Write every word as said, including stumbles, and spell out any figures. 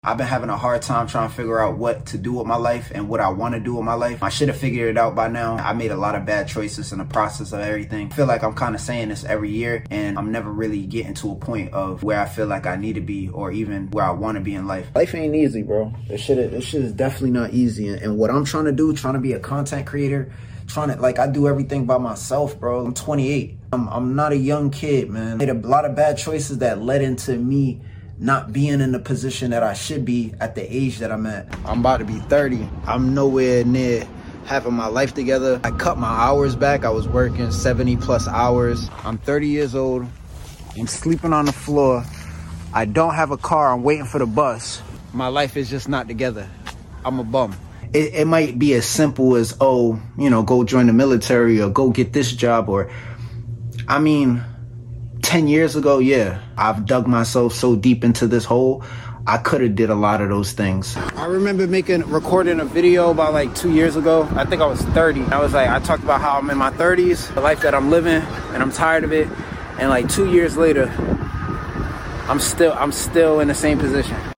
I've been having a hard time trying to figure out what to do with my life and what I want to do with my life. I should have figured it out by now. I made a lot of bad choices in the process of everything. I feel like I'm kind of saying this every year, and I'm never really getting to a point of where I feel like I need to be or even where I want to be in life. Life ain't easy, bro. This shit is, this shit is definitely not easy. And what I'm trying to do, trying to be a content creator, trying to, like, I do everything by myself, bro. I'm twenty-eight. I'm, I'm not a young kid, man. I made a lot of bad choices that led into me not being in the position that I should be at the age that I'm at. I'm about to be thirty. I'm nowhere near having my life together. I cut my hours back. I was working seventy plus hours. I'm thirty years old. I'm sleeping on the floor. I don't have a car. I'm waiting for the bus. My life is just not together. I'm a bum. It, it might be as simple as, oh, you know, go join the military or go get this job, or, I mean, ten years ago, yeah, I've dug myself so deep into this hole, I could have did a lot of those things. I remember making, recording a video about like two years ago. I think I was thirty. I was like, I talked about how I'm in my thirties, the life that I'm living, and I'm tired of it. And like two years later, I'm still, I'm still in the same position.